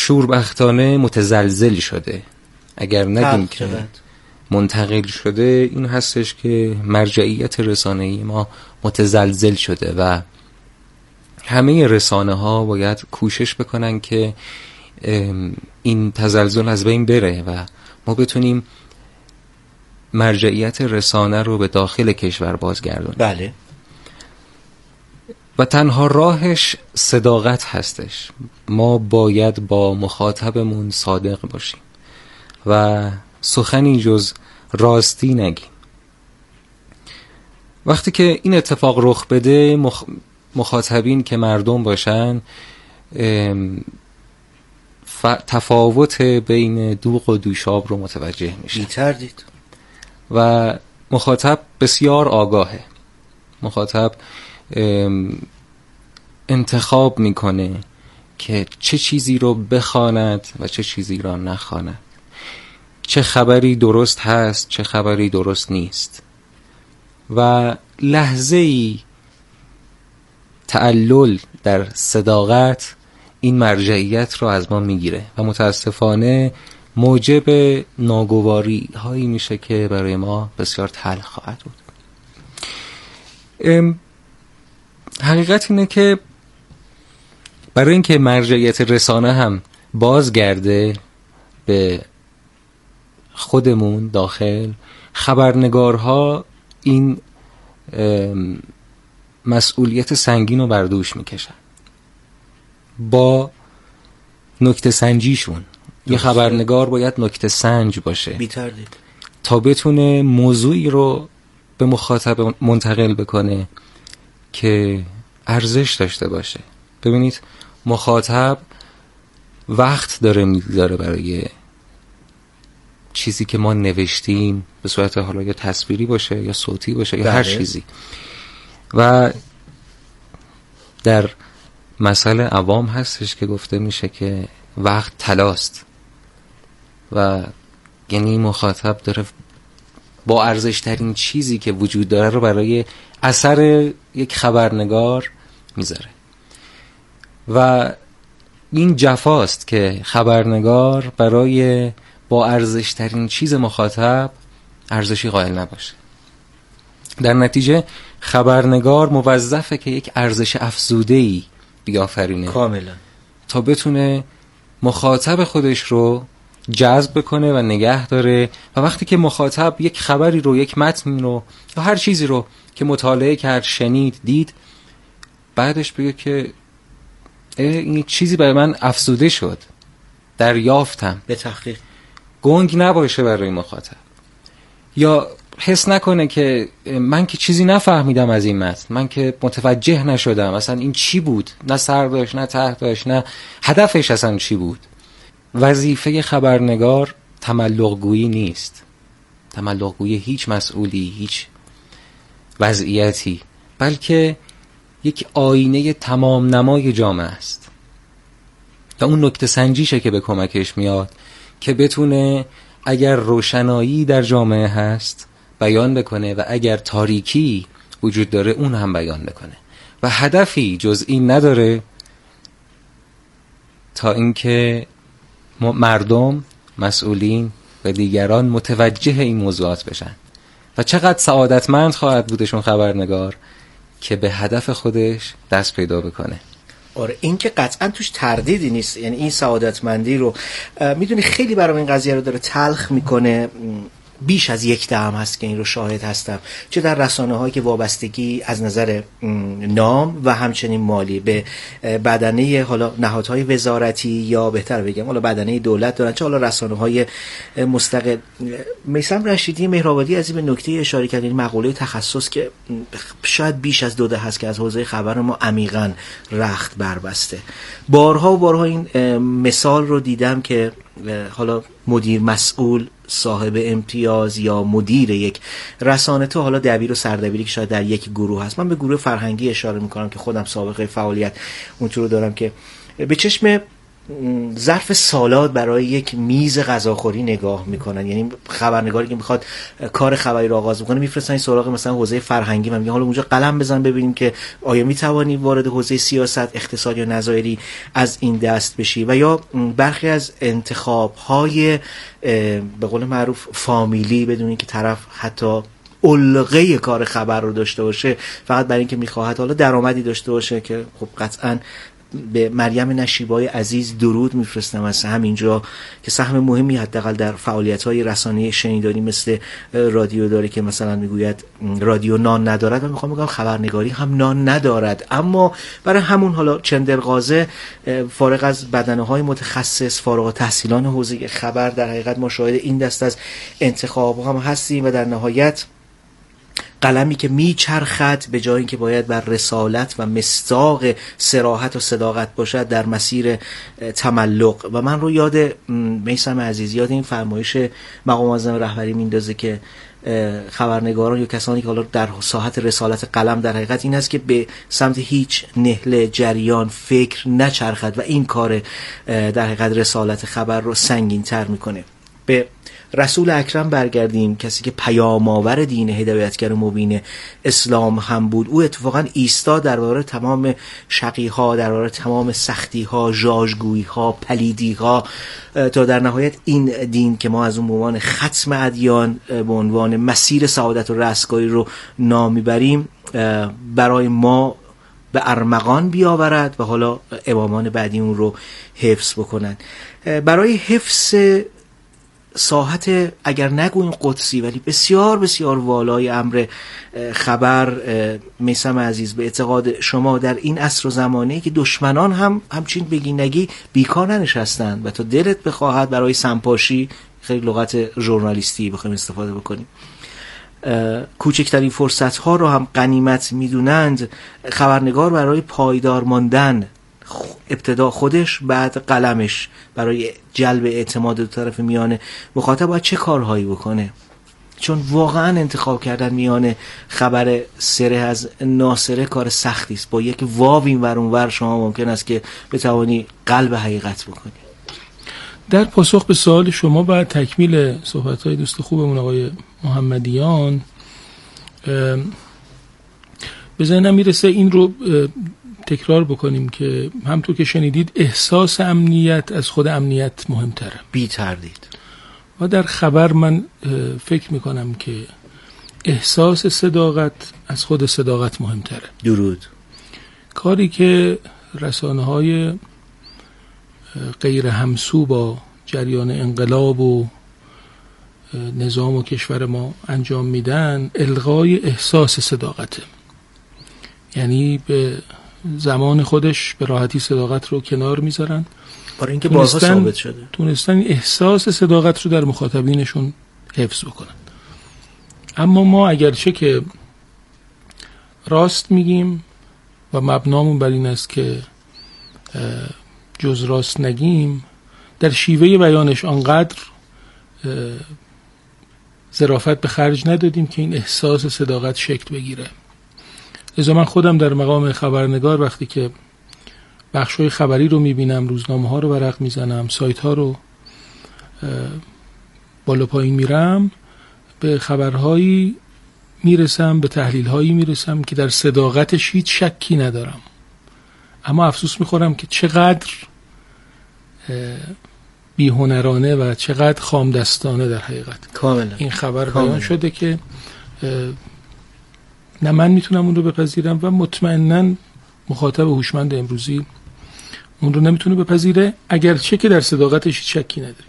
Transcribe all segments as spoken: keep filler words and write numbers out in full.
شوربختانه متزلزل شده. اگر نگیم که منتقل شده، این هستش که مرجعیت رسانه‌ای ما متزلزل شده و همه رسانه ها باید کوشش بکنن که این تزلزل از بین بره و ما بتونیم مرجعیت رسانه رو به داخل کشور بازگردونیم. بله. و تنها راهش صداقت هستش. ما باید با مخاطبمون صادق باشیم و سخنی جز راستی نگیم. وقتی که این اتفاق رخ بده، مخ... مخاطبین که مردم باشن، ف... تفاوت بین دوغ و دوشاب رو متوجه میشن. بی‌تر دید. و مخاطب بسیار آگاهه. مخاطب انتخاب میکنه که چه چیزی رو بخواند و چه چیزی رو نخواند، چه خبری درست هست چه خبری درست نیست. و لحظه‌ای تعلل در صداقت این مرجعیت رو از ما میگیره و متاسفانه موجب ناگواری هایی میشه که برای ما بسیار تلخ خواهد بود. حقیقت اینه که برای اینکه مرجعیت رسانه هم بازگرده به خودمون داخل، خبرنگارها این مسئولیت سنگین رو بر دوش میکشن با نکته سنجیشون. یه خبرنگار باید نکته سنج باشه بی‌تر دید تا بتونه موضوعی رو به مخاطب منتقل بکنه که ارزش داشته باشه. ببینید مخاطب وقت داره میذاره برای چیزی که ما نوشتیم، به صورت حالا یا تصویری باشه یا صوتی باشه یا بله. هر چیزی. و در مسئله عوام هستش که گفته میشه که وقت طلاست و یعنی مخاطب داره با ارزش ترین چیزی که وجود داره رو برای اثر یک خبرنگار میذاره و این جفاست که خبرنگار برای با ارزش ترین چیز مخاطب ارزشی قائل نباشه. در نتیجه خبرنگار موظفه که یک ارزش افزوده‌ای بیافرینه کاملا تا بتونه مخاطب خودش رو جذب بکنه و نگه داره و وقتی که مخاطب یک خبری رو، یک متن رو یا هر چیزی رو که مطالعه کرد، شنید، دید، بعدش بگه که این چیزی برای من افزوده شد، دریافتم، به تحقیق گنگ نباشه برای مخاطب، یا حس نکنه که من که چیزی نفهمیدم از این متن، من که متوجه نشدم اصلا این چی بود، نه سر داشت نه ته داشت نه هدفش اصلا چی بود. وظیفه خبرنگار تملق گویی نیست، تملق گویی هیچ مسئولی، هیچ وضعیتی، بلکه یک آینه تمام نمای جامعه است و اون نکته سنجیشه که به کمکش میاد که بتونه اگر روشنایی در جامعه هست بیان بکنه و اگر تاریکی وجود داره اون هم بیان بکنه و هدفی جز این نداره تا اینکه مردم، مسئولین و دیگران متوجه این موضوعات بشن. و چقدر سعادتمند خواهد بودشون خبرنگار که به هدف خودش دست پیدا بکنه. آره این که قطعا توش تردیدی نیست. یعنی این سعادتمندی رو میدونی خیلی برام این قضیه رو داره تلخ میکنه. بیش از یک دهم هست که این رو شاهد هستم، چه در رسانه هایی که وابستگی از نظر نام و همچنین مالی به بدنه حالا نهادهای وزارتی یا بهتر بگم حالا بدنه دولت دارن، چه حالا رسانه های مستقل. میثم رشیدی مهرآبادی از این به نکته اشاره کرد، این مقوله تخصص که شاید بیش از دو دهه هست که از حوزه خبر ما عمیقاً رخت بربسته. بارها و بارها این مثال رو دیدم که حالا مدیر مسئول، صاحب امتیاز یا مدیر یک رسانه، تو حالا دبیر و سردبیری که شاید در یک گروه هست، من به گروه فرهنگی اشاره میکنم که خودم سابقه فعالیت اونطور رو دارم، که به چشم ظرف سالات برای یک میز غذاخوری نگاه میکنن. یعنی خبرنگاری که میخواد کار خبری رو آغاز بکنه میفرستن این سراغ مثلا حوزه فرهنگی و میگن حالا اونجا قلم بزن ببینیم که آیا میتوانی وارد حوزه سیاست، اقتصاد یا نظایری از این دست بشی. و یا برخی از انتخاب‌های به قول معروف فامیلی بدون اینکه طرف حتی علقه کار خبر رو داشته باشه، فقط برای اینکه میخواهد حالا درآمدی داشته باشه، که خب قطعاً به مریم نشیبای عزیز درود میفرستم از همینجا که سهم مهمی حداقل در فعالیت‌های رسانه‌ای شنیداری مثل رادیو داره، که مثلا میگوید رادیو نان ندارد و میخوام بگم خبرنگاری هم نان ندارد. اما برای همون حالا چندرغازه فارغ از بدنه‌های متخصص، فارغ التحصیلان حوزه خبر، در حقیقت ما شاهد این دست از انتخاب‌ها هم هستیم و در نهایت قلمی که میچرخد به جای اینکه باید بر رسالت و مصداق صراحت و صداقت باشد در مسیر تملق. و من رو یاد میثم عزیز، یاد این فرمایش مقام معظم رهبری میندازه که خبرنگاران یا کسانی که حالا در ساحت رسالت قلم در حقیقت این است که به سمت هیچ نهل جریان فکر نچرخد و این کار در حقیقت رسالت خبر رو سنگین تر میکنه. به رسول اکرم برگردیم، کسی که پیام آور دین هدایتگر مبین اسلام هم بود. او اتفاقا ایستا در برابر تمام شقی‌ها، در برابر تمام سختی‌ها، ژاژگویی‌ها، پلیدی‌ها، تا در نهایت این دین که ما از اون به عنوان ختم ادیان به عنوان مسیر سعادت و رستگاری رو نام میبریم برای ما به ارمغان بیاورد و حالا امامان بعدی اون رو حفظ بکنن. برای حفظ ساحت اگر نگویم قدسی ولی بسیار بسیار والای امر خبر، میثم عزیز، به اعتقاد شما در این عصر و زمانه‌ای که دشمنان هم همچین بگی نگی بیکار ننشستند و تا دلت بخواهد برای سمپاشی، خیلی لغت ژورنالیستی بخوایم استفاده بکنیم، کوچکترین فرصت ها رو هم غنیمت میدونند، خبرنگار برای پایدار ماندن ابتدا خودش بعد قلمش برای جلب اعتماد دو طرف میان مخاطب باید چه کارهایی بکنه؟ چون واقعا انتخاب کردن میان خبر سره از ناسره کار سختی است. با یک واو این ور اون ور شما ممکن است که بتوانی قلب حقیقت بکنی. در پاسخ به سوال شما بعد تکمیل صحبت‌های دوست خوبمون آقای محمدیان به ذهنم میرسه این رو تکرار بکنیم که همطور که شنیدید احساس امنیت از خود امنیت مهمتره، بی تردید. و در خبر من فکر میکنم که احساس صداقت از خود صداقت مهمتره. درود. کاری که رسانه‌های غیر همسو با جریان انقلاب و نظام و کشور ما انجام میدن الغای احساس صداقته. یعنی به زمان خودش به راحتی صداقت رو کنار میذارن برای اینکه بازها ثابت شده، تونستن احساس صداقت رو در مخاطبینشون حفظ بکنن. اما ما اگرچه که راست میگیم و مبنامون بر این است که جز راست نگیم، در شیوه بیانش آنقدر ظرافت به خرج ندادیم که این احساس صداقت شکل بگیره. لذا من خودم در مقام خبرنگار وقتی که بخش‌های خبری رو میبینم، روزنامه‌ها رو ورق میزنم، سایت‌ها رو بالا پایین میرم، به خبرهایی میرسم، به تحلیل‌هایی میرسم که در صداقتش هیچ شکی ندارم، اما افسوس میخورم که چقدر بی‌هنرانه و چقدر خامدستانه در حقیقت کاملا این خبر بیان شده که نه من میتونم اون رو بپذیرم و مطمئناً مخاطب هوشمند امروزی اون رو نمیتونه بپذیره، اگرچه که در صداقتش شکی نداریم.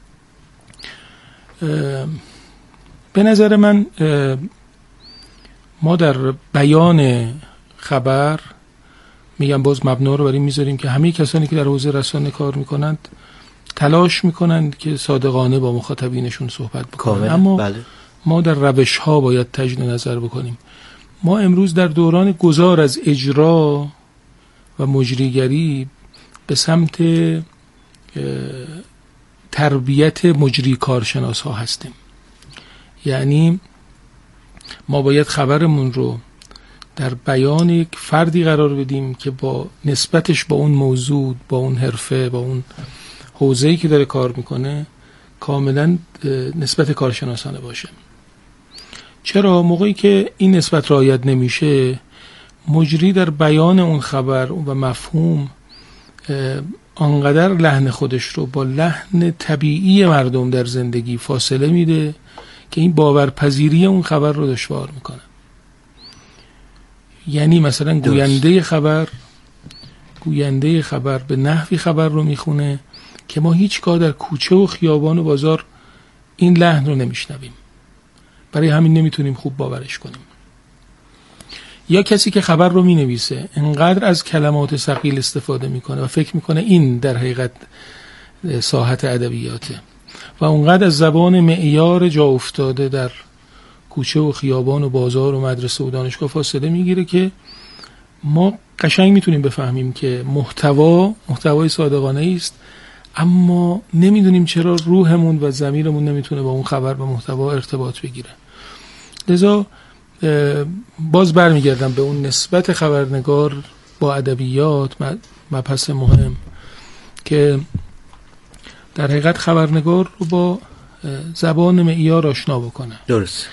به نظر من ما در بیان خبر، میگم باز مبنا رو برای میذاریم که همه کسانی که در حوزه رسانه کار میکنند تلاش میکنند که صادقانه با مخاطبینشون صحبت بکنند، اما بله. ما در روش ها باید تجدید نظر بکنیم. ما امروز در دوران گذار از اجرا و مجریگری به سمت تربیت مجری کارشناس ها هستیم. یعنی ما باید خبرمون رو در بیان یک فردی قرار بدیم که با نسبتش با اون موضوع، با اون حرفه، با اون حوزه‌ای که داره کار میکنه کاملا نسبت کارشناسانه باشه. چرا؟ موقعی که این نسبت رعایت نمیشه، مجری در بیان اون خبر و مفهوم آنقدر لحن خودش رو با لحن طبیعی مردم در زندگی فاصله میده که این باورپذیری اون خبر رو دشوار میکنه. یعنی مثلا گوینده خبر گوینده خبر به نحوی خبر رو میخونه که ما هیچگاه در کوچه و خیابان و بازار این لحن رو نمیشنویم، برای همین نمیتونیم خوب باورش کنیم. یا کسی که خبر رو مینویسه انقدر از کلمات ثقیل استفاده میکنه و فکر میکنه این در حقیقت ساحت ادبیاته و اونقدر از زبان معیار جا افتاده در کوچه و خیابان و بازار و مدرسه و دانشگاه فاصله میگیره که ما قشنگ میتونیم بفهمیم که محتوا محتوای صادقانه است، اما نمیدونیم چرا روحمون و ضمیرمون نمیتونه با اون خبر و محتوا ارتباط بگیره. لذا باز برمیگردم به اون نسبت خبرنگار با ادبیات، مبحث مهم که در حقیقت خبرنگار رو با زبان معیار آشنا بکنه. درست.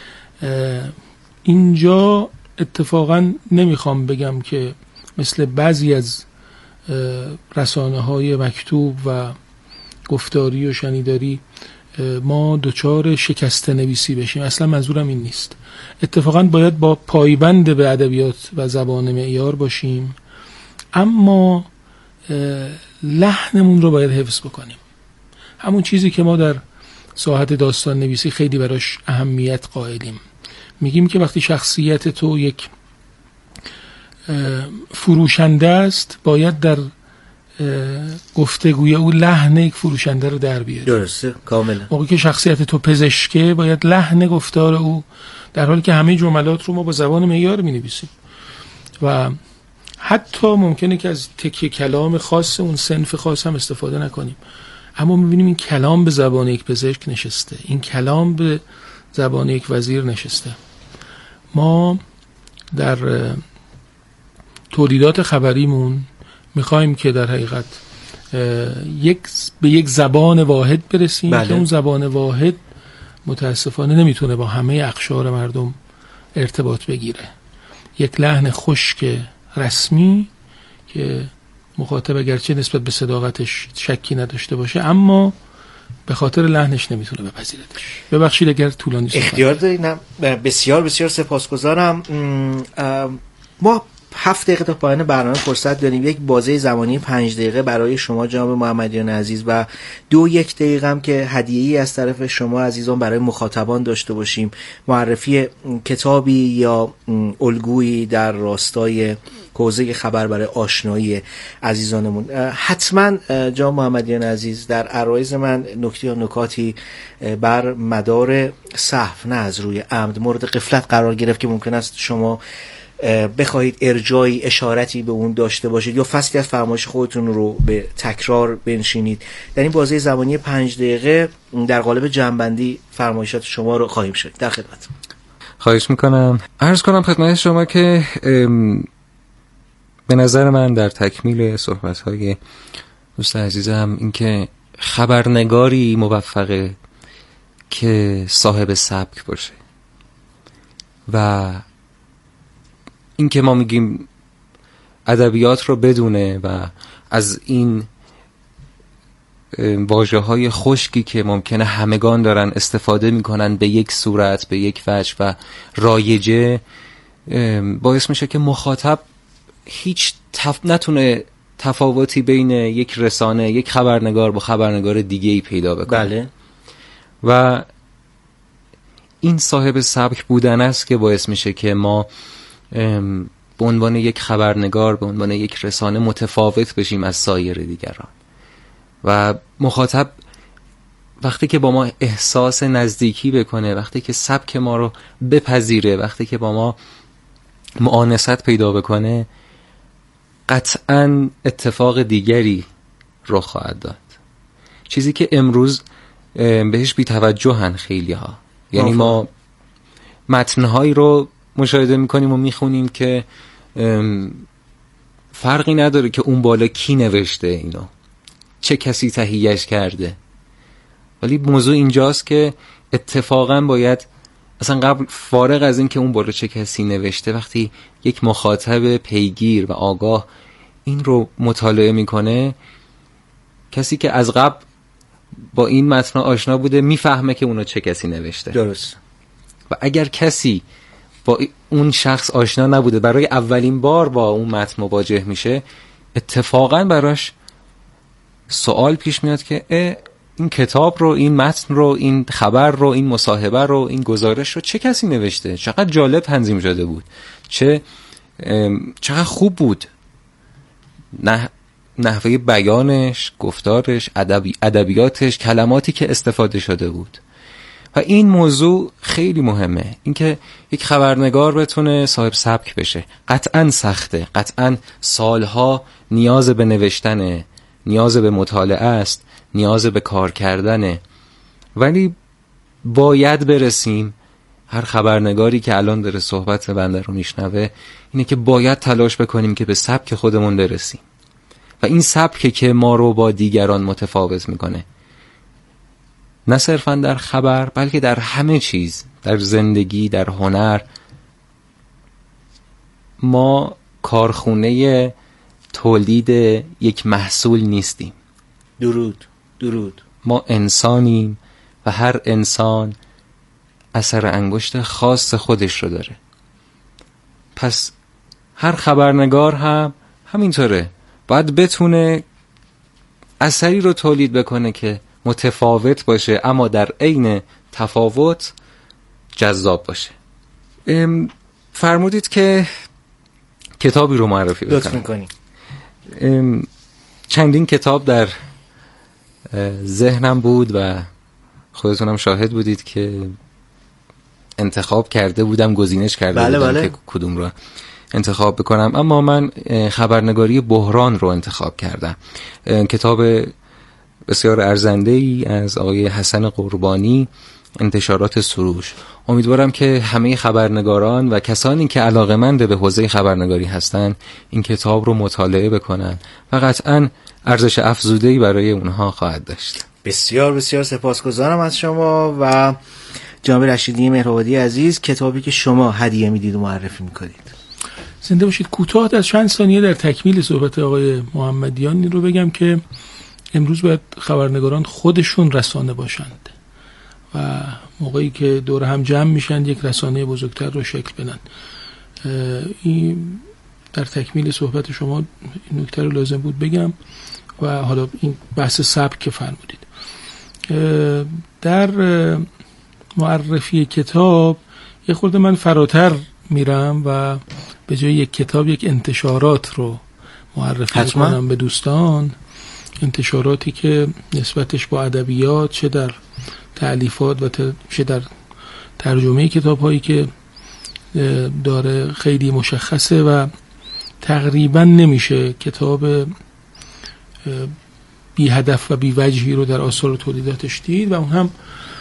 اینجا اتفاقا نمیخوام بگم که مثل بعضی از رسانه های مکتوب و گفتاری و شنیداری ما دچار شکسته نویسی بشیم، اصلا منظورم این نیست. اتفاقا باید با پایبند به ادبیات و زبان معیار باشیم، اما لحنمون رو باید حفظ بکنیم. همون چیزی که ما در ساحت داستان نویسی خیلی براش اهمیت قائلیم. میگیم که وقتی شخصیت تو یک فروشنده است، باید در گفتگوی او لحن یک فروشنده رو در بیاری. درسته، کاملا. موقعی که شخصیت تو پزشکه، باید لحن گفتار او، در حالی که همه جملات رو ما با زبان معیار می‌نویسیم و حتی ممکنه که از تکیه کلام خاص اون صنف خاص هم استفاده نکنیم، اما می‌بینیم این کلام به زبان یک پزشک نشسته، این کلام به زبان یک وزیر نشسته. ما در تولیدات خبریمون میخوایم که در حقیقت یک به یک زبان واحد برسیم. بله. که اون زبان واحد متاسفانه نمیتونه با همه اقشار مردم ارتباط بگیره. یک لحن خشک رسمی که مخاطب اگرچه نسبت به صداقتش شکی نداشته باشه، اما به خاطر لحنش نمیتونه بپذیرتش. ببخشید اگر طولانی صحبت اختیار دارید. بسیار بسیار سپاسگزارم. ما هفت دقیقه تا پایان برنامه فرصت داریم. یک بازه زمانی پنج دقیقه برای شما جناب محمدیان عزیز و دو یک دقیقه هم که هدیه‌ای از طرف شما عزیزان برای مخاطبان داشته باشیم، معرفی کتابی یا الگویی در راستای حوزه خبر برای آشنایی عزیزانمون. حتما جناب محمدیان عزیز در عرایض من نکته یا نکاتی بر مدار سهو نه از روی عمد مورد غفلت قرار گرفت که ممکن است شما بخواهید ارجایی اشارتی به اون داشته باشید یا فصلی از فرمایش خودتون رو به تکرار بنشینید. در این بازه زمانی پنج دقیقه در قالب جمع‌بندی فرمایشات شما رو خواهیم شد. در خدمت. خواهش میکنم. عرض کنم خدمت شما که به نظر من در تکمیل صحبت‌های دوست عزیزم این که خبرنگاری موفقه که صاحب سبک باشه و این که ما میگیم ادبیات رو بدونه و از این واژه‌های خشکی که ممکنه همگان دارن استفاده میکنن به یک صورت، به یک وجه و رایجه، باعث میشه که مخاطب هیچ تف... نتونه تفاوتی بین یک رسانه، یک خبرنگار با خبرنگار دیگه‌ای پیدا بکنه. بله. و این صاحب سبک بودن است که باعث میشه که ما به عنوان یک خبرنگار، به عنوان یک رسانه متفاوت بشیم از سایر دیگران و مخاطب وقتی که با ما احساس نزدیکی بکنه، وقتی که سبک ما رو بپذیره، وقتی که با ما مؤانست پیدا بکنه، قطعاً اتفاق دیگری رخ خواهد داد. چیزی که امروز بهش بی توجهن خیلی ها. یعنی ما متنهایی رو مشاهده میکنیم و میخونیم که فرقی نداره که اون بالا کی نوشته اینو، چه کسی تهیهش کرده، ولی موضوع اینجاست که اتفاقا باید اصلا قبل فارغ از این که اون بالا چه کسی نوشته، وقتی یک مخاطب پیگیر و آگاه این رو مطالعه میکنه، کسی که از قبل با این متن آشنا بوده میفهمه که اونو چه کسی نوشته. درست. و اگر کسی با اون شخص آشنا نبوده، برای اولین بار با اون متن مواجه میشه، اتفاقا براش سوال پیش میاد که این کتاب رو، این متن رو، این خبر رو، این مصاحبه رو، این گزارش رو چه کسی نوشته؟ چقدر جالب تنظیم شده بود، چه چقدر خوب بود، نه نحوه بیانش، گفتارش، ادبی ادبیاتش، کلماتی که استفاده شده بود. و این موضوع خیلی مهمه، اینکه یک خبرنگار بتونه صاحب سبک بشه. قطعاً سخته، قطعاً سالها نیاز به نوشتنه، نیاز به مطالعه است، نیاز به کار کردنه، ولی باید برسیم. هر خبرنگاری که الان داره صحبت بنده رو میشنوه اینه که باید تلاش بکنیم که به سبک خودمون برسیم، و این سبک که ما رو با دیگران متفاوت میکنه، نه صرفا در خبر بلکه در همه چیز، در زندگی، در هنر. ما کارخونه تولید یک محصول نیستیم. درود درود. ما انسانیم و هر انسان اثر انگشت خاص خودش رو داره. پس هر خبرنگار هم همینطوره، باید بتونه اثری رو تولید بکنه که متفاوت باشه اما در عین تفاوت جذاب باشه. فرمودید که کتابی رو معرفی بکنم. لطف میکنی. چندین کتاب در ذهنم بود و خودتونم شاهد بودید که انتخاب کرده بودم، گزینش کرده بله بودم بله. که کدوم رو انتخاب بکنم، اما من خبرنگاری بحران رو انتخاب کردم. کتاب بسیار ارزنده‌ای از آقای حسن قربانی، انتشارات سروش. امیدوارم که همه خبرنگاران و کسانی که علاقه‌مند به حوزه خبرنگاری هستن این کتاب رو مطالعه بکنن و قطعاً ارزش افزوده‌ای برای اونها خواهد داشت. بسیار بسیار سپاسگزارم از شما و جناب رشیدی مهرآبادی عزیز. کتابی که شما هدیه میدید و معرفی میکنید. زنده باشید. کوتاه از چند ثانیه در تکمیل صحبت آقای محمدیان این رو بگم که امروز باید خبرنگاران خودشون رسانه باشند و موقعی که دور هم جمع میشن یک رسانه بزرگتر رو شکل بدن. این در تکمیل صحبت شما این نکته رو لازم بود بگم. و حالا این بحث سبک که فرمودید، در معرفی کتاب یه خورده من فراتر میرم و به جای یک کتاب یک انتشارات رو معرفی میکنم به دوستان. انتشاراتی که نسبتش با ادبیات، چه در تألیفات و چه در ترجمه کتاب هایی که داره خیلی مشخصه و تقریبا نمیشه کتاب بی هدف و بی وجهی رو در آثار و تولیداتش دید. و اون هم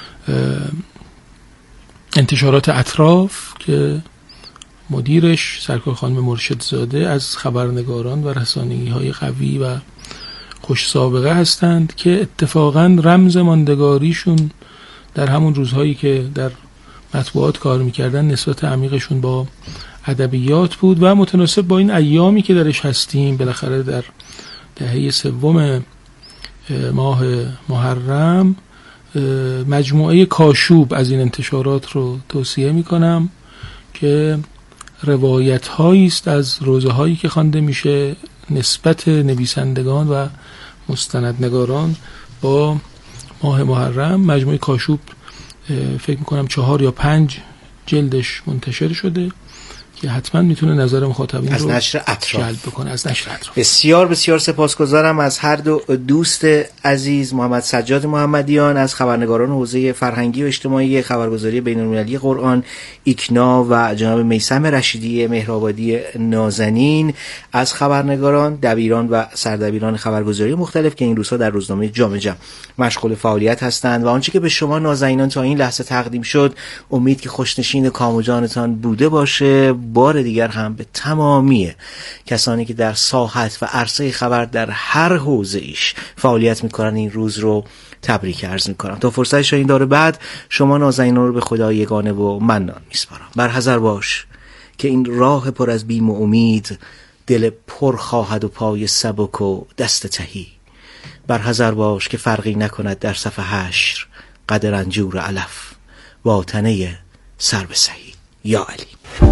انتشارات اطراف که مدیرش سرکار خانم مرشدزاده از خبرنگاران و رسانه‌ای های قوی و خوش سابقه هستند که اتفاقا رمز ماندگاریشون در همون روزهایی که در مطبوعات کار میکردن نسبت عمیقشون با ادبیات بود و متناسب با این ایامی که درش هستیم. بالاخره در دهه سوم ماه محرم مجموعه کاشوب از این انتشارات رو توصیه میکنم که روایت هایی است از روزه هایی که خوانده میشه نسبت نویسندگان و مستندنگاران با ماه محرم. مجموعه کاشوب فکر میکنم چهار یا پنج جلدش منتشر شده که حتما میتونه نظر مخاطبین از رو نشر اطراف جلب بکنه، از نشر اطراف. بسیار بسیار سپاسگزارم از هر دو دوست عزیز، محمد سجاد محمدیان از خبرنگاران حوزه فرهنگی و اجتماعی خبرگزاری بین‌المللی قرآن ایکنا و جناب میثم رشیدی مهرآبادی نازنین از خبرنگاران، دبیران و سردبیران خبرگزاری مختلف که این روزها در روزنامه جامعه جمع مشغول فعالیت هستند و آنچه که به شما نازنینان تا این لحظه تقدیم شد امید که خوشنشین کام و جانتان بوده باشه. بار دیگر هم به تمامی کسانی که در ساحت و عرصه خبر در هر حوزه ایش فعالیت میکنن این روز رو تبریک عرض میکنم. تا فرصت شاید داره بعد شما نازنینان رو به خدا یگانه و منان میسپارم. برحذر باش که این راه پر از بیم و امید دل پر خواهد و پای سبک و دست تهی. برحذر باش که فرقی نکند در صف حشر قد رنجور علف با تنه سر به سهی. یا علی.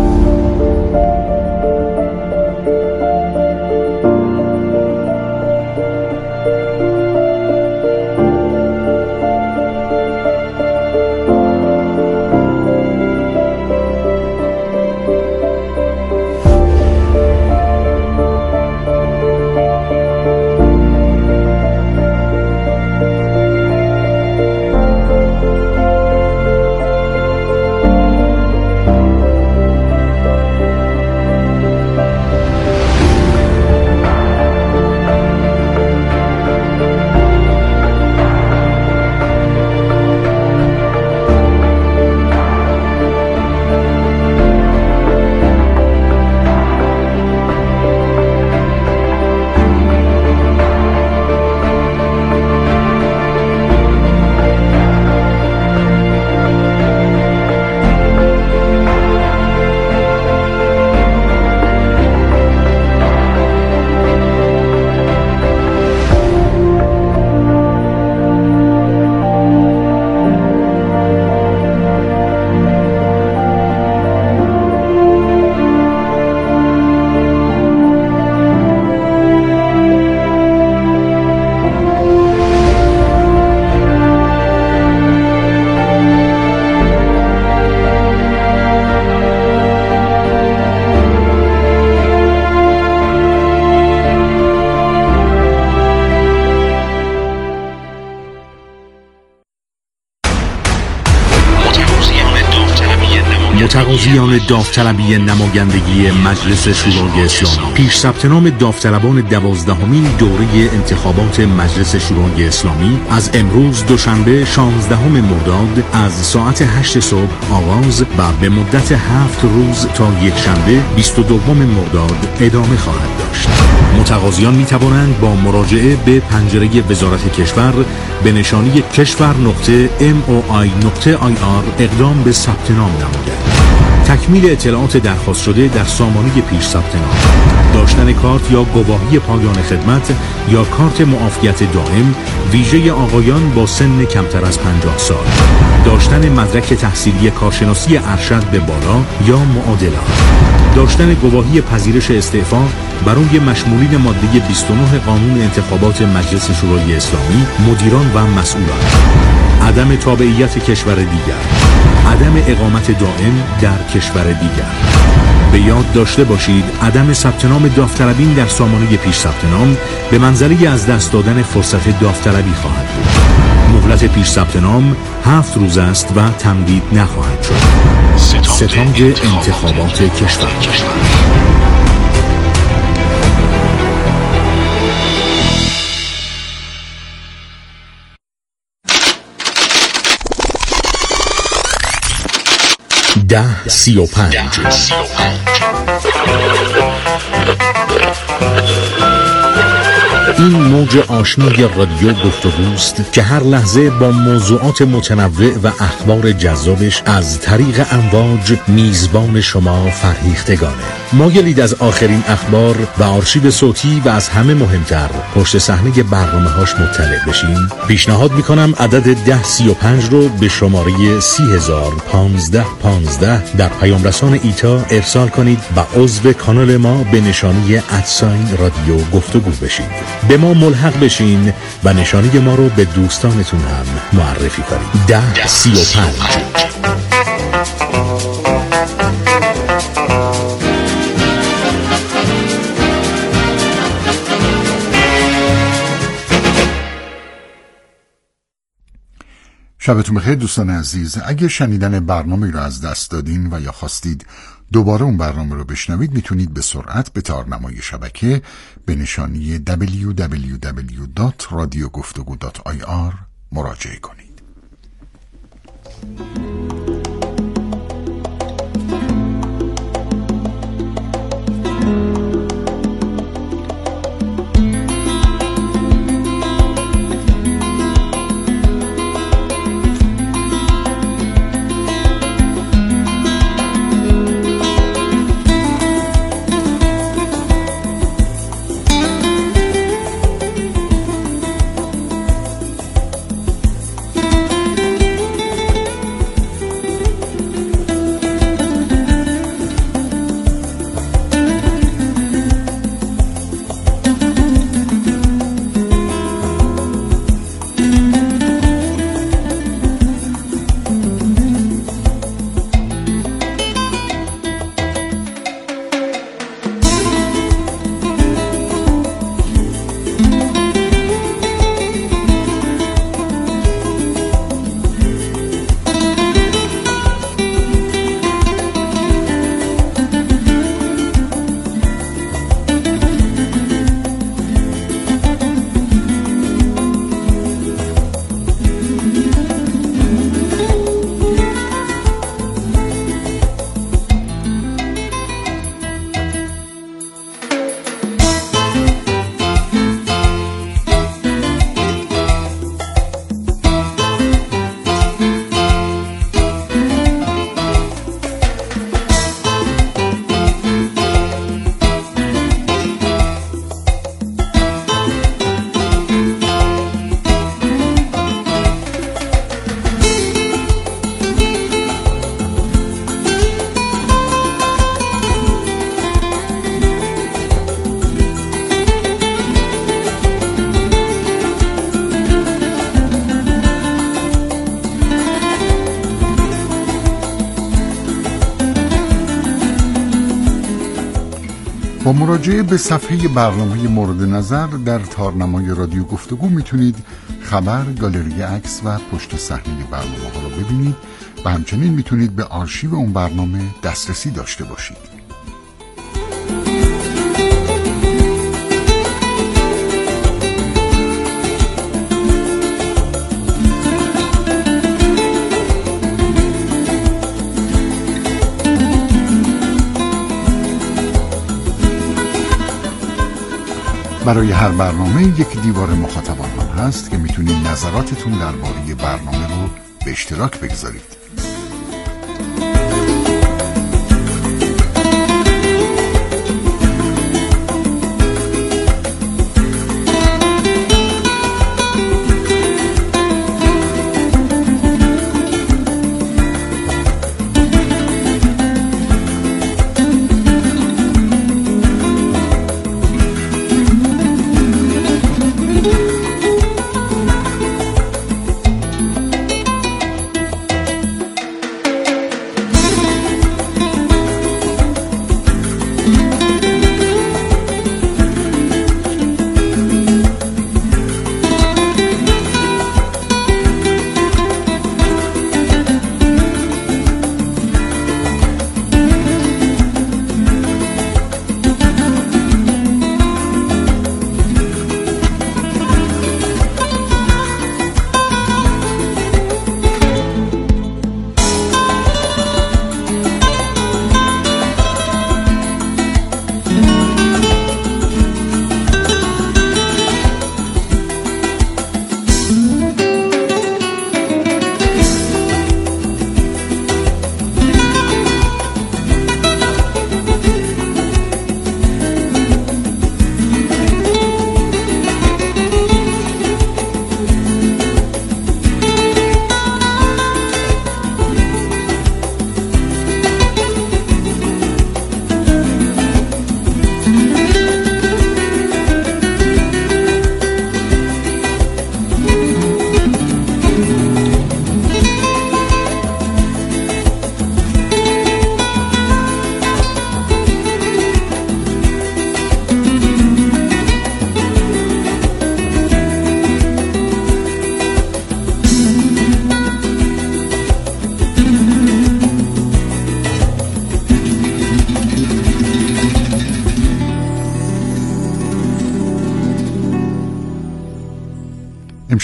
متقاضیان داوطلبی نمایندگی مجلس شورای اسلامی پیش ثبت نام داوطلبان دوازدهمین دوره انتخابات مجلس شورای اسلامی از امروز دوشنبه شانزدهم مرداد از ساعت هشت صبح آغاز و به مدت هفت روز تا یک شنبه بیست و دوم مرداد ادامه خواهد داشت. متقاضیان می توانند با مراجعه به پنجره وزارت کشور به نشانی کشور نقطه ام او آی نقطه آی آر اقدام به ثبت نام نمایند. تکمیل اطلاعات درخواست شده در سامانه پیش ثبت نام، داشتن کارت یا گواهی پایان خدمت یا کارت معافیت دائم ویژه آقایان با سن کمتر از پنجاه سال، داشتن مدرک تحصیلی کارشناسی ارشد به بالا یا معادل، داشتن گواهی پذیرش استعفا برای مشمولین ماده بیست و نه قانون انتخابات مجلس شورای اسلامی، مدیران و مسئولان، عدم تابعیت کشور دیگر، عدم اقامت دائم در کشور دیگر. به یاد داشته باشید عدم ثبت نام داوطلبین در سامانه پیش ثبت نام به منزله از دست دادن فرصت داوطلبی خواهد بود. مهلت پیش ثبت نام هفت روز است و تمدید نخواهد شد. ستاد انتخابات کشور. ده سی و پنج این موج آشنای رادیو گفتگوست که هر لحظه با موضوعات متنوع و اخبار جذابش از طریق امواج میزبان شما فرهیختگانه. مایلید از آخرین اخبار و آرشیو صوتی و از همه مهمتر پشت صحنه برنامه‌هاش مطلع بشین؟ پیشنهاد میکنم عدد ده سی و پنج رو به شماره سی هزار پانزده پانزده در پیام رسان ایتا ارسال کنید و عضو کانال ما به نشانی ادساین رادیو گفتگو بشید. به ما ملحق بشین و نشانی ما رو به دوستانتون هم معرفی کنید. ده سی و پنج شبتون بخیر دوستان عزیز. اگه شنیدن برنامه رو از دست دادین و یا خواستید دوباره اون برنامه رو بشنوید، میتونید به سرعت به تارنمای شبکه به نشانی دبلیو دبلیو دبلیو دات رادیو گفتگو دات آی آر مراجعه کنید. با مراجعه به صفحه برنامه مورد نظر در تارنمای رادیو گفتگو میتونید خبر، گالری عکس و پشت صحنه برنامه ها رو ببینید و همچنین میتونید به آرشیو اون برنامه دسترسی داشته باشید. برای هر برنامه یک دیوار مخاطبان هم هست که میتونید نظراتتون درباره برنامه رو به اشتراک بگذارید.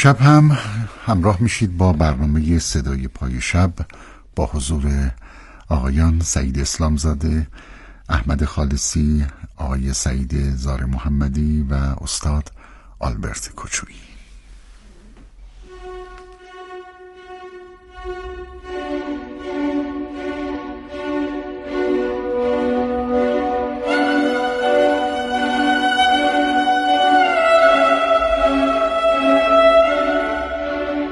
امشب هم همراه میشید با برنامه صدای پای شب با حضور آقایان سعید اسلامزاده، احمد خالصی، آقای سعید زار محمدی و استاد آلبرت کوچویی.